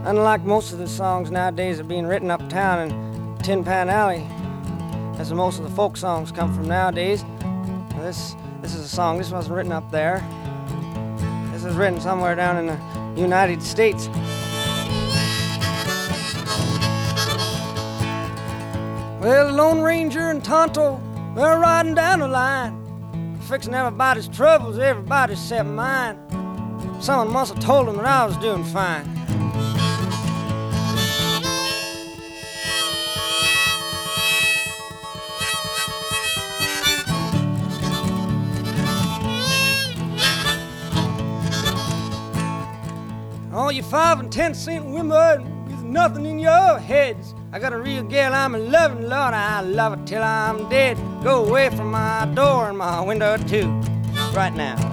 Unlike most of the songs nowadays are being written uptown in Tin Pan Alley, as most of the folk songs come from nowadays. This is a song, this wasn't written up there. This is written somewhere down in the United States. Well, the Lone Ranger and Tonto, they're riding down the line, fixing everybody's troubles, everybody except mine. Someone must have told them that I was doing fine. All you 5 and 10 cent women with nothing in your heads. I got a real gal I'm loving, Lord, I love her till I'm dead. Go away from my door and my window too, right now.